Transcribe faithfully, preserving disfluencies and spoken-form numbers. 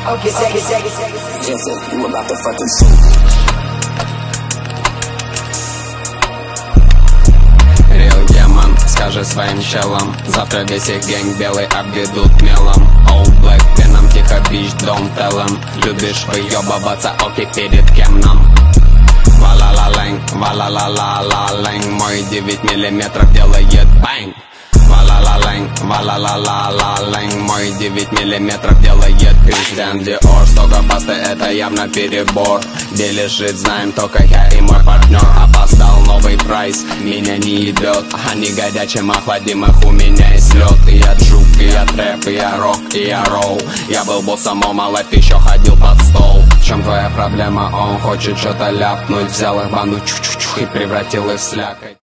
Okay, second, second, second. Jensen, you about to fucking shoot. Real демон, скажи своим челам, завтра весь их гэнг белый обведут мелом. All black пеном, тихо бич, don't tell em. Любишь выебываться, окей, перед кем нам? Вала-ла-лэнг, вала-ла-ла-ла-лэнг. Мой девять миллиметров делает бэнг. Вала-ла-лэнг, вала-ла-ла-ла-лэнг. Мой девять миллиметров делает Кристиан Диор. Столько пасты, это явно перебор. Где лежит, знаем только я и мой партнер. Опоздал новый прайс, меня не ебет. А не горячим, охладимых у меня есть лед. И я джук, и я трэп, и я рок, и я роу. Я был боссом, о малайф, ты еще ходил под стол. В чем твоя проблема? Он хочет что-то ляпнуть. Взял их банду чух-чух-чух и превратил их в слякоть.